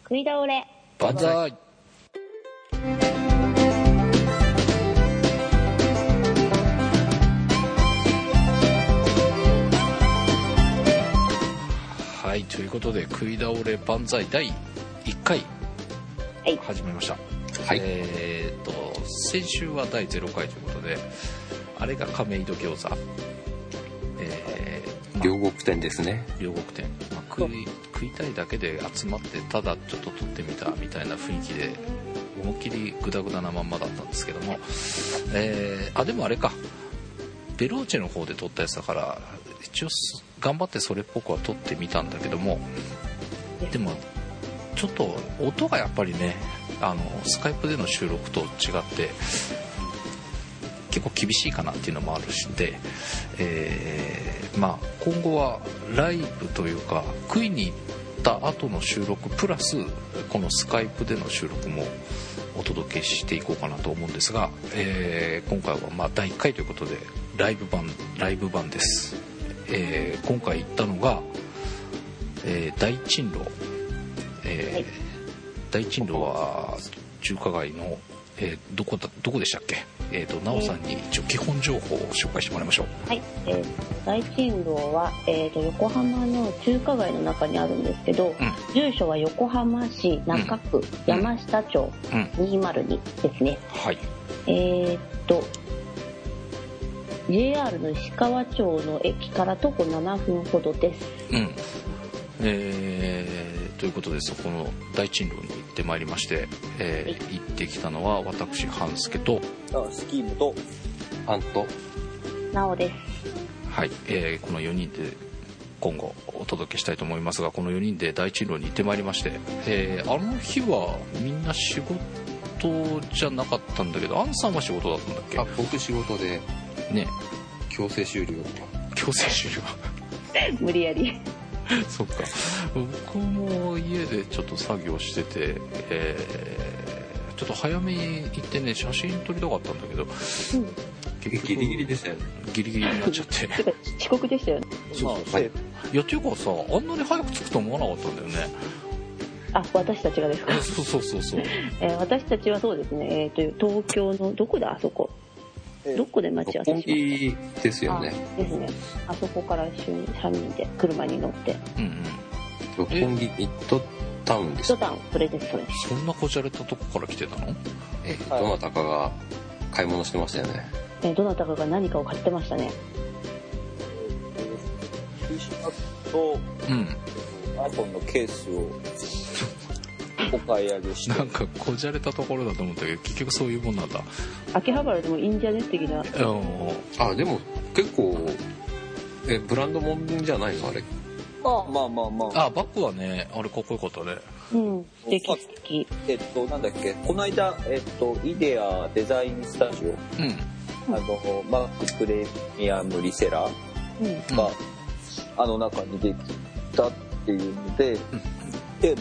食い倒れ万歳。はい、ということで食い倒れ万歳第1回始めました、はい、先週は第0回ということで、あれが亀戸餃子、 両国店ですね。 両国店、食いたいだけで集まってただちょっと撮ってみたみたいな雰囲気で思いっきりグダグダなまんまだったんですけども、でもあれか、ベローチェの方で撮ったやつだから一応頑張ってそれっぽくは撮ってみたんだけども、でもちょっと音がやっぱりね、スカイプでの収録と違って結構厳しいかなっていうのもあるしで、今後はライブというか食いに行った後の収録プラスこのスカイプでの収録もお届けしていこうかなと思うんですが、今回は第1回ということでライブ版です。今回行ったのが、大珍楼、大珍楼は中華街の、どこでしたっけ？なおさんに一応基本情報を紹介してもらいましょう。 はい、大珍楼は、横浜の中華街の中にあるんですけど、住所は横浜市中区、山下町、202ですね。 はい。 JR の石川町の駅から徒歩7分ほどです。 ということでそこの大珍楼に行ってまいりまして、行ってきたのは私半助とスキームとアンとなおです。 はい、この4人で今後お届けしたいと思いますが、この4人で大珍楼に行ってまいりまして、あの日はみんな仕事じゃなかったんだけど、アンさんは仕事だったんだっけ？ 僕仕事でね、 強制終了無理やりそっか、僕も家でちょっと作業してて、ちょっと早めに行ってね写真撮りたかったんだけど、 ギリギリでしたよね。 ギリギリになっちゃって遅刻でしたよね。 そう、はい、いやっていうかさ、あんなに早く着くと思わなかったんだよね。 私たちがですか？ そう、 私たちはそうですね、東京のどこだ、あそこどこで待ち合わせしました？ 六本木ですよね。 ですね。あそこから一緒に3人で車に乗って。 六本木ミッドタウンです。 ミッドタウン、それです。 そんなこじゃれたとこから来てたの？ どなたかが買い物してましたよね。 どなたかが何かを買ってましたね。 T シャツと iPhone のケースをお買い上げして、 なんかこじゃれたところだと思ったけど結局そういうもんなんだ。 秋葉原でもいいんじゃね的な。 でも結構ブランドもんじゃないのあれ？ まあバッグはね、あれかっこよかったね。 素敵。 なんだっけ、この間イデアデザインスタジオ、マックプレミアムリセラーがあの中にできたっていうので、で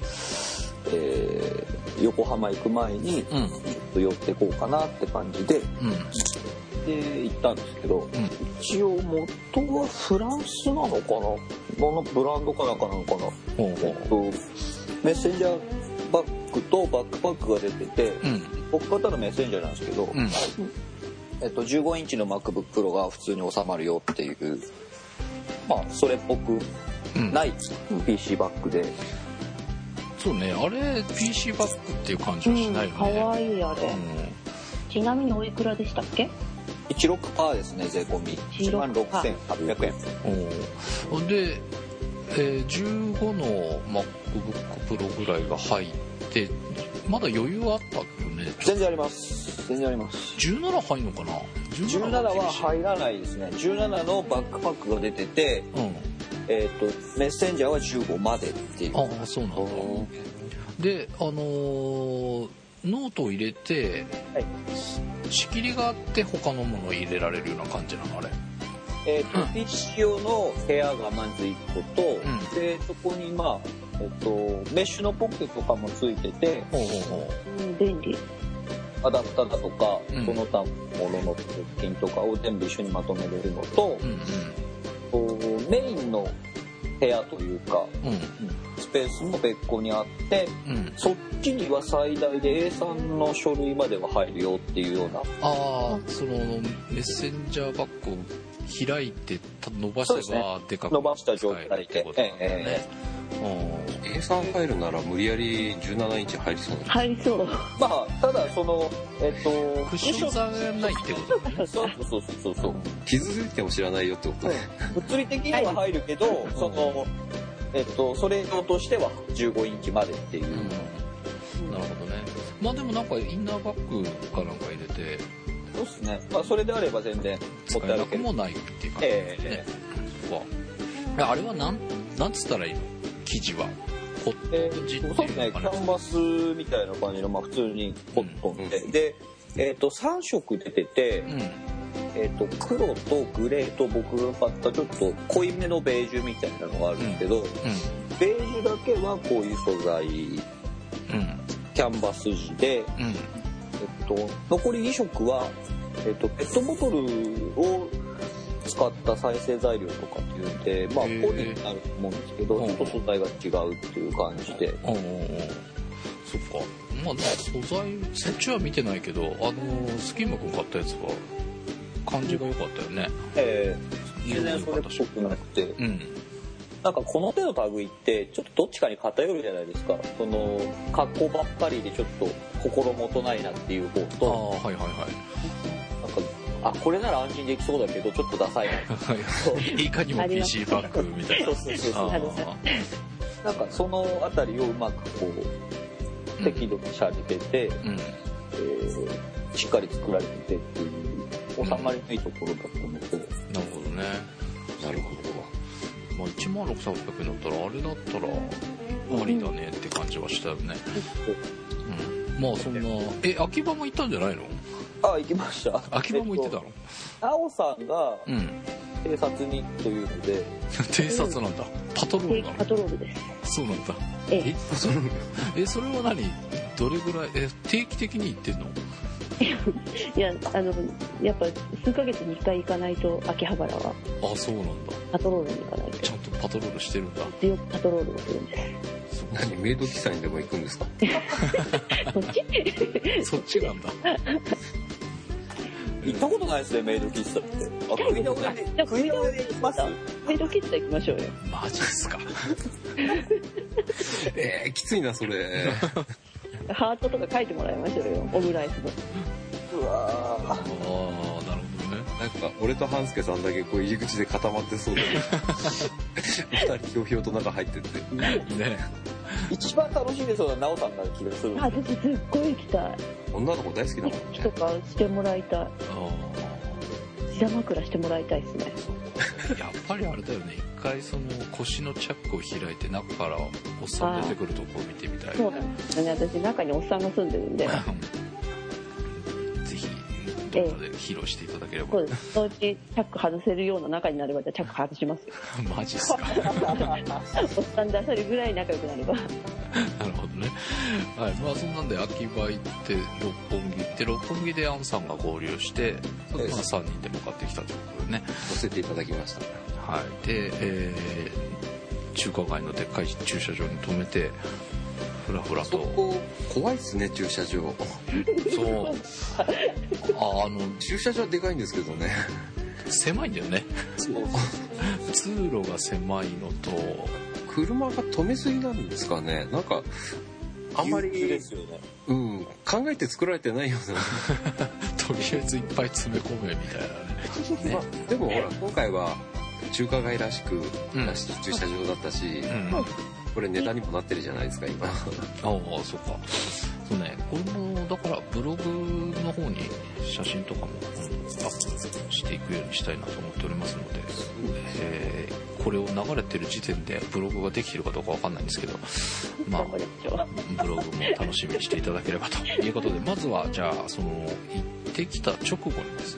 横浜行く前にちょっと寄ってこうかなって感じで、で行ったんですけど、一応元はフランスなのかな、のブランドかなんかなのかな、メッセンジャーバッグとバックパックが出てて、僕買ったのメッセンジャーなんですけど、15インチの MacBook Pro が普通に収まるよっていう、それっぽくない PC バッグで、 そうね、あれ PC バッグっていう感じはしないよね。 かわいいあれ。ちなみにおいくらでしたっけ ？16%ですね、税込み。16,800円。 で、15の MacBook Pro ぐらいが入って、まだ余裕はあったよね。 全然あります。 17入るのかな ？17は入らないですね。17のバックパックが出てて、メッセンジャーは15までっていう。 そうなんだ。で、ノートを入れて、仕切りがあって他のものを入れられるような感じなのあれ。 PC 用の部屋がまず1個と、でそこにメッシュのポッケとかもついてて、 便利。 アダプターだとか、その他ものの付近とかを全部一緒にまとめれるのと、メインの部部屋というか、スペースも別個にあって、そっちには最大で A3 の書類までは入るよっていうような。 そのメッセンジャーバッグを開いて伸ばせばでかく伸ばした状態で、 A3 入るなら無理やり17インチ入りそうな。 入りそう。 まあただそのクッション材がないってことだね。 そう傷ついても知らないよってことね。 物理的には入るけど、そのそれ用としては15インチまでっていう。 なるほどね。まあでもなんかインナーバッグかなんか入れて。 そうですね。まあそれであれば全然使えなくもないっていう感じですね。あれはなんつったらいいの？生地は。コットン地っていうそうですね。キャンバスみたいな感じの、まあ普通にコットンで、で、3色出てて、黒とグレーと僕が買ったちょっと濃いめのベージュみたいなのがあるんですけど、ベージュだけはこういう素材、キャンバス地で、残り2色は、ペットボトルを使った再生材料とかっていうんで、まあポリになると思うんですけど、ちょっと素材が違うっていう感じで。 そっか。まあ素材そっちは見てないけど、スキーマ君買ったやつは感じが良かったよね。 全然それっぽくなくて、なんかこの手の類ってちょっとどっちかに偏るじゃないですか。その格好ばっかりでちょっと心もとないなっていう方と、なんかこれなら安心できそうだけどちょっとダサいな。 いかにも PC バッグみたいな。 なんかそのあたりをうまくこう適度にしゃれてて、しっかり作られててっていう収まりのいいところだと思うと。 なるほどね。なるほど。まあ16,800円だったらあれだったらありだねって感じはしたよね。まあそんな秋葉も行ったんじゃないの？ 行きました。 秋葉も行ってたの？ 青さんが偵察にというので。 偵察なんだ。パトロールなの？ パトロールです。 そうなんだ。それは何？どれぐらい定期的に行ってんの？ いややっぱ数ヶ月に1回行かないと秋葉原は。 そうなんだ。 パトロールに行かないと。 ちゃんとパトロールしてるんだ。 強くパトロールをするんです。 何メイド喫茶にでも行くんですか？ そっち？ そっちなんだ。 行ったことないですね、メイド喫茶って。食い倒れで行きます？ メイド喫茶行きましょうよ。 マジっすか？ きついなそれ。 ハートとか書いてもらいましょうよ、オムライスの。 うわなるほどね。 なんか俺と半助さんだけこう入り口で固まってそうで2人ひょうひょうと中入ってってね。 一番楽しいでそうな奈緒さんな気がする。 私すっごい行きたい。 女の子大好きだもんね。 とかしてもらいたい。膝枕してもらいたいですね。 やっぱりあれだよね。一回その腰のチャックを開いて中からおっさん出てくるとこを見てみたい。 そうなんですよね。私中におっさんが住んでるんで。 ぜひどこかで披露していただければ。 そうです。そのうちチャック外せるような中になればじゃあチャック外しますよ。 マジっすか？ おっさん出せるぐらい仲良くなれば。 なるほどね。はい。まあそんなんで秋葉行って六本木行って六本木でアンさんが合流して、まあ3人で向かってきたということでね。 乗せていただきました。 はい。で、中華街のでっかい駐車場に止めて。ふらふらと。 そこ怖いっすね、駐車場。 そう。 駐車場でかいんですけどね。 狭いんだよね。 そう。 通路が狭いのと。 車が止めすぎなんですかね。なんかあんまりですよね。 考えて作られてないような。 とりあえずいっぱい詰め込めみたいなね。 まあ、でもほら今回は中華街らしく駐車場だったし。これネタにもなってるじゃないですか今。 そっか。そうね。これもだからブログの方に写真とかもアップしていくようにしたいなと思っておりますので、これを流れてる時点でブログができてるかどうかわかんないんですけど、まあブログも楽しみにしていただければということで、まずはじゃあその行ってきた直後にですね、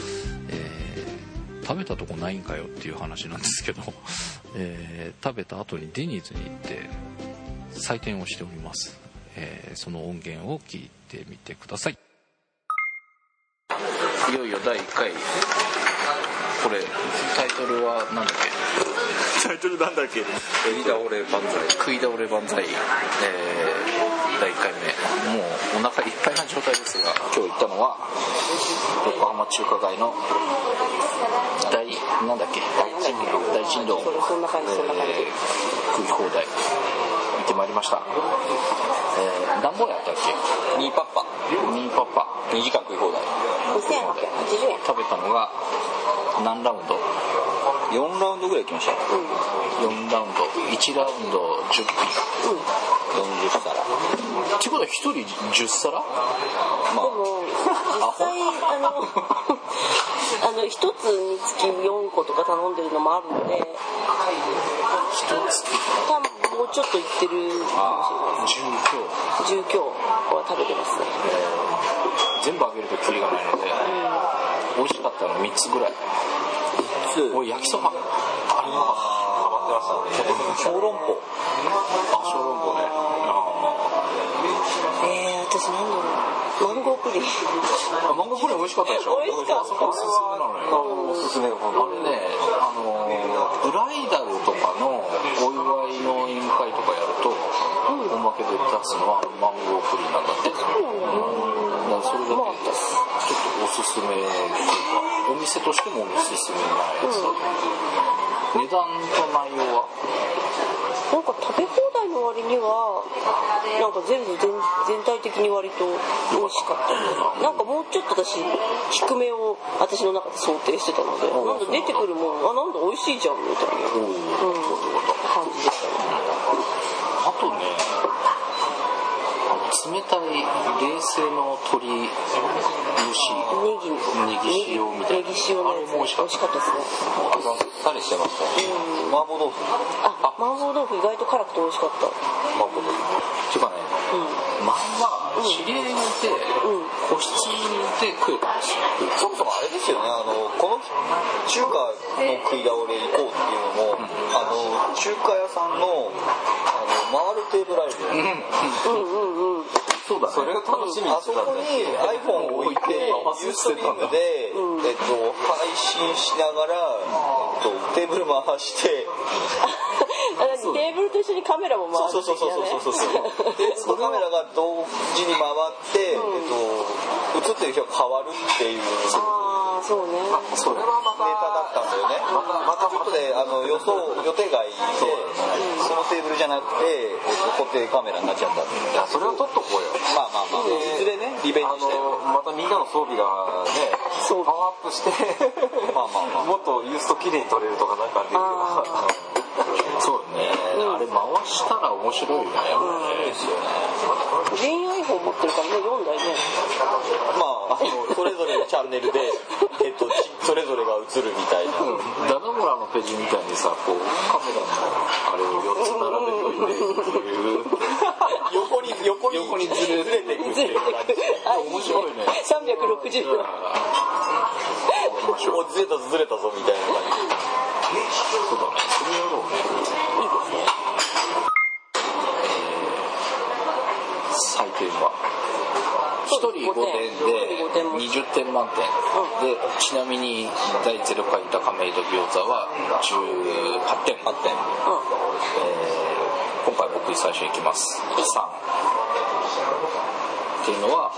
食べたとこないんかよっていう話なんですけど、食べた後にデニーズに行って採点をしております。その音源を聞いてみてください。いよいよ第1回。これタイトルは何だっけ？ タイトルなんだっけ。 食い倒れ万歳。 食い倒れ万歳。第1回目。もうお腹いっぱいな状態ですが、今日行ったのは横浜中華街の大珍道。 そんな感じ。 食い放題行ってまいりました。何本やったっけ。 2パッパ2時間食い放題 2880円。 食べたのが何ラウンド 4ラウンドぐらい行きました。 4ラウンド1ラウンド10分、 40皿ってことは1人10皿。 でも実際一つにつき4個とか頼んでるのもあるので、多分もうちょっといってるかもしれないです。10強は食べてますね。 全部あげるとキリがないので、美味しかったの3つぐらい。俺焼きそばあれがハマってましたね。 小籠包。 小籠包ね。 私なんだろう、マンゴープリン。 マンゴープリン美味しかったでしょ。 美味しかった。 おすすめなのよ。 おすすめがあれね、ブライダルとかのお祝いの宴会とかやると、おまけで出すのはマンゴープリンなんだって。それだけちょっとおすすめというか、お店としてもおすすめなやつ。値段と内容はなんか食べ放題の割にはなんか全体的に割と美味しかった。なんかもうちょっと私低めを私の中で想定してたので、なんか出てくるもんなんだ美味しいじゃんみたいな、感じでしたね。 あとね、冷たい冷製の鶏蒸しネギ塩みたいな、あれも美味しかったですね。 あっさりしてました。麻婆豆腐。 麻婆豆腐意外と辛くて美味しかった。 麻婆豆腐っていうかね、まんま知り合いがいて、個室で食えたんですよ。 そもそもあれですよね、この中華の食い倒れ行こうっていうのも、中華屋さんの回るテーブルあるじゃないですか。 そうだね。それを楽しみにしてたんだ。 あそこに iPhone を置いてユーストリームで、配信しながら、テーブル回してテーブルと一緒にカメラも回る。 そうテーブルとカメラが同時に回って映ってる人が変わるっていう。 そうね。 それはまたネタだったんだよね。またちょっとで予定外でそのテーブルじゃなくて固定カメラになっちゃったんで。 いやそれを撮っとこうよ。 まあいずれねリベンジしてまたみんなの装備がねパワーアップしてもっとユースト綺麗に撮れるとかなんかできるか。 そうね。あれ回したら面白いよね。 全員 iPhone 持ってるからね、4台ね。 それぞれのチャンネルでそれぞれが映るみたいな。 ダダモラのページみたいにさ、こうカメラのあれを4つ並べといて横にずれていくっていう感じ。面白いね。 360度。 ずれたぞみたいな感じ。 そうだね。それやろうね。 いいですね。 採点は1人5点で20点満点で、ちなみに第0回高メイド餃子は18点。今回僕最初行きます3っていうのは、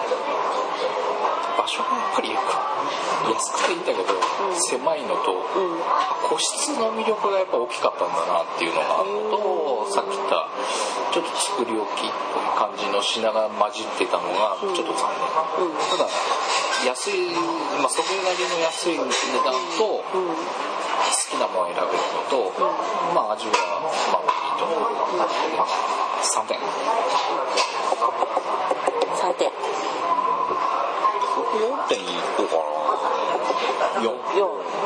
場所がやっぱり安くていいんだけど、狭いのと、個室の魅力がやっぱ大きかったんだなっていうのがあるのと、さっき言ったちょっと作り置きっぽい感じの品が混じってたのがちょっと残念。ただ安い、それなりの安い値段と、好きなものを選べるのと、味はいいと思う。3点。 4点いこうかな。4。いや、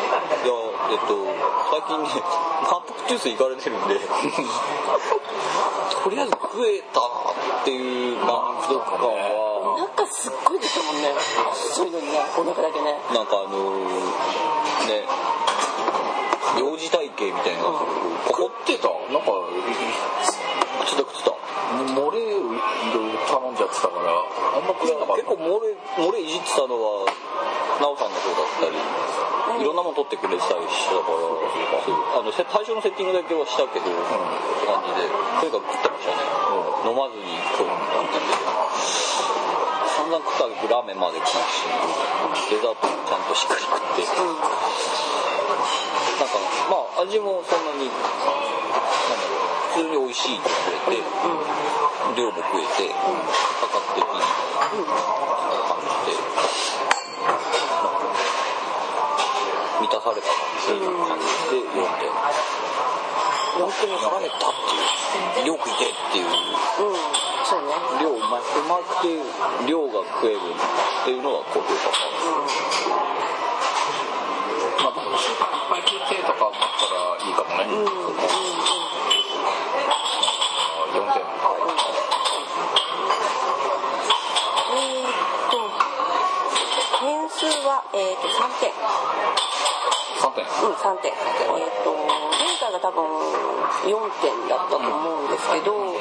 最近ね、満腹ジュース行かれてるんで、とりあえず食えたっていう満腹感は。 なんかすっごい出たもんね。そういうのにね、お腹だけね。 なんか幼児体系みたいな。 食ってた？なんか、 食ってた。 漏れを頼んじゃってたから、あんま食えなかった。 結構漏れいじってたのは、 なおさんの方だったりいろんなもの撮ってくれてたりしたから最初のセッティングだけはしたけど、って感じでとにかく食ってましたね、飲まずに今日なんて散々食ったけどラーメンまで食うしデザートもちゃんとしっかり食って、なんかまあ味もそんなに普通に美味しいって言われて、量も増えて価格的に感じで、満たされたっていう感じで読んで、本当に腹減ったっていう、量食いてっていう、 そうね、 量うまくて量が食えるっていうのが高評価かな。 まあ2週間いっぱい食いてとか思ったらいいかもね。4点。 点数は3点。 3点。 3点。前回が多分4点だったと思うんですけど、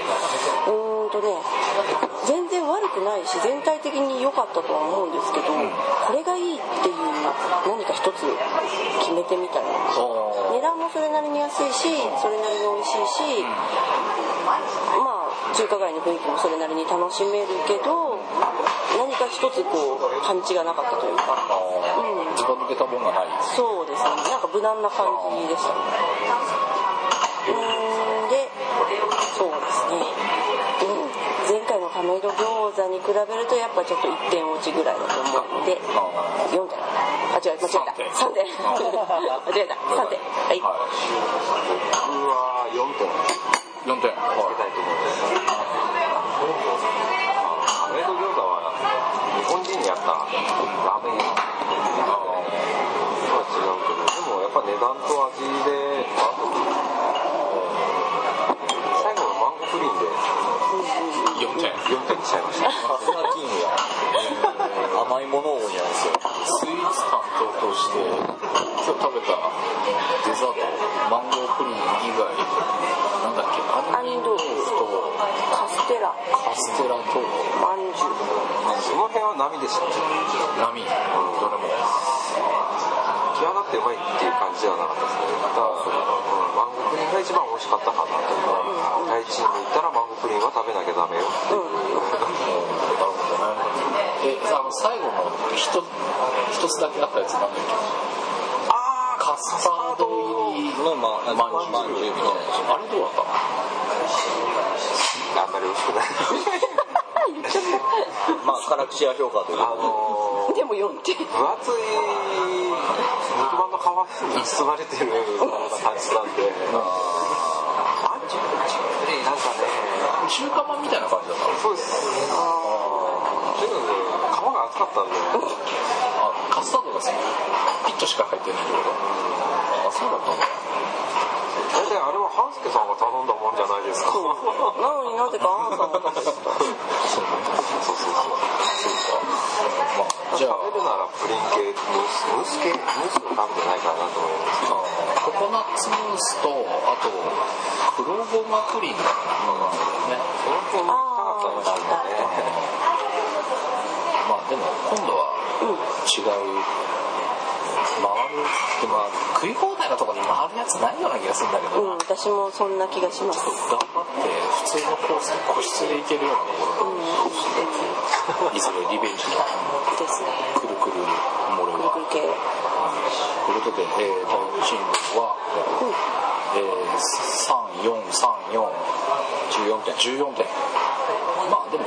全然悪くないし全体的に良かったとは思うんですけど、これがいいっていう何か一つ決めてみたら、値段もそれなりに安いしそれなりに美味しいし、まあ中華街の雰囲気もそれなりに楽しめるけど、何か一つこうパンチがなかったというか、 ずば抜けたもんがない。 そうですね、なんか無難な感じでしたね。で、そうですね、前回の亀戸餃子に比べるとやっぱちょっと1点落ちぐらいだと思うので4点、間違えた3点間違えた3点、はい、 僕は4点つけたいと思うんです。亀戸餃子は日本人にやったラーメン屋とは違うけど、でもやっぱ値段と味で最後のマンゴープリンで4点にしちゃいました。 さすがキングや甘いもの王になんですよ。 スイーツ担当として今日食べたデザートマンゴープリン以外なんだっけ、杏仁豆腐とカステラとまんじゅう、 その辺は波でしたね。 波、どれも際立ってうまいっていう感じではなかったですね。ただマンゴープリンが一番美味しかったかなとか、第一に行ったらマンゴープリンは食べなきゃダメよっていう、 なるほどね。最後の一つだけあったやつなんだっけ、カスタード入りのまんじゅうみたいな。 あれどうだった？ あんまり美味しくないまあ辛口や評価というか、 でも4点。 分厚い肉まんの皮に包まれてるような感じなんで、まんじゅうなんかね、 中華まんみたいな感じだったの？ そうです。とにかく皮が厚かったんで、 カスタードがピッとしか入ってないってこと？そうだったんだ。 大体あれは半助さんが頼んだもんじゃないですか。 なのになぜかアンさんが食べた。 そうまあ、じゃあ食べるならプリン系ムースを食べてないかなと思います。 ココナッツムースとあと黒ごまプリンがなんだよね。 その辺も行きたかったんですよね。 まあでも今度は違う回るでも食い放題のところに回るやつないような気がするんだけどな。 私もそんな気がします。 頑張って普通のコース個室で行けるようなところで、いずれリベンジのですね。 くるくるモレはくるくる系。 ということで、第1チームは、14点。まあでも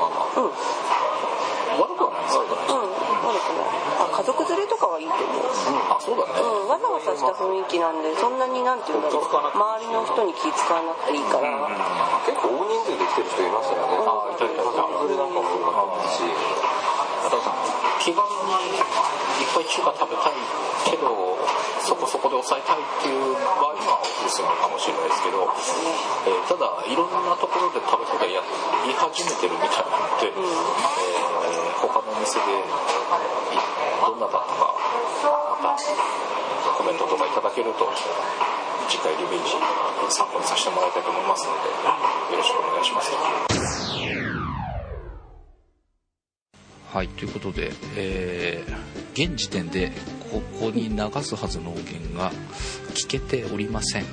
悪くはないですよね。 悪くない。家族連れとかはいいと思う。 あ、そうだね。 わざわざした雰囲気なんで、そんなになんていうんだろう、周りの人に気使わなくていいから。 結構大人数で来てる人いましたよね。 いた。 家族連れなんかも多かったし、 気軽にいっぱい中華食べたいけどそこそこで抑えたいっていう場合はオフするのかもしれないですけど、ただいろんなところで食べ放題やり始めてるみたいなので、他のお店でどんなだったかまたコメントとかいただけると次回リベンジ参考にさせてもらいたいと思いますのでよろしくお願いします。 はい、ということで、現時点でここに流すはずの音源が聞けておりません。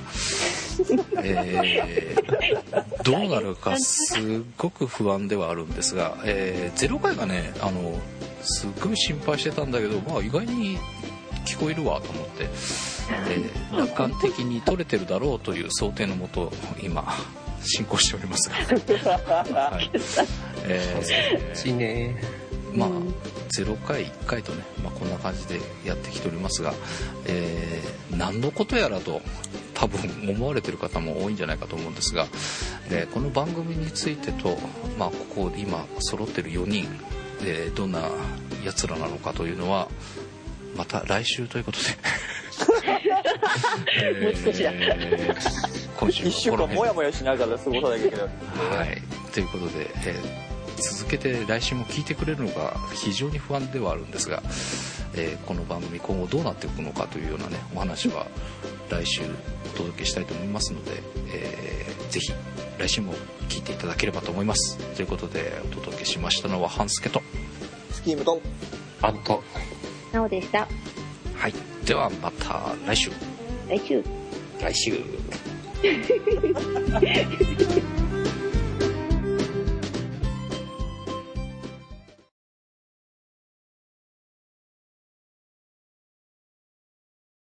どうなるかすっごく不安ではあるんですが、0回がね、すっごい心配してたんだけど、まあ、意外に聞こえるわと思って、楽観的に撮れてるだろうという想定のもと今進行しておりますが、はい、まあ0回1回とね、まあ、こんな感じでやってきておりますが、何のことやらと多分思われてる方も多いんじゃないかと思うんですが、この番組についてと、まあ、ここ今揃ってる4人、どんなやつらなのかというのはまた来週ということでもう少しだ今週 1週間もやもやしながら過ごさなきゃいけない、 はい、ということで、続けて来週も聞いてくれるのが非常に不安ではあるんですが、この番組今後どうなっていくのかというようなねお話は来週お届けしたいと思いますので、ぜひ来週も聞いていただければと思います。ということでお届けしましたのは半助とスキームとアントなおでした。 はい、ではまた来週。 来週。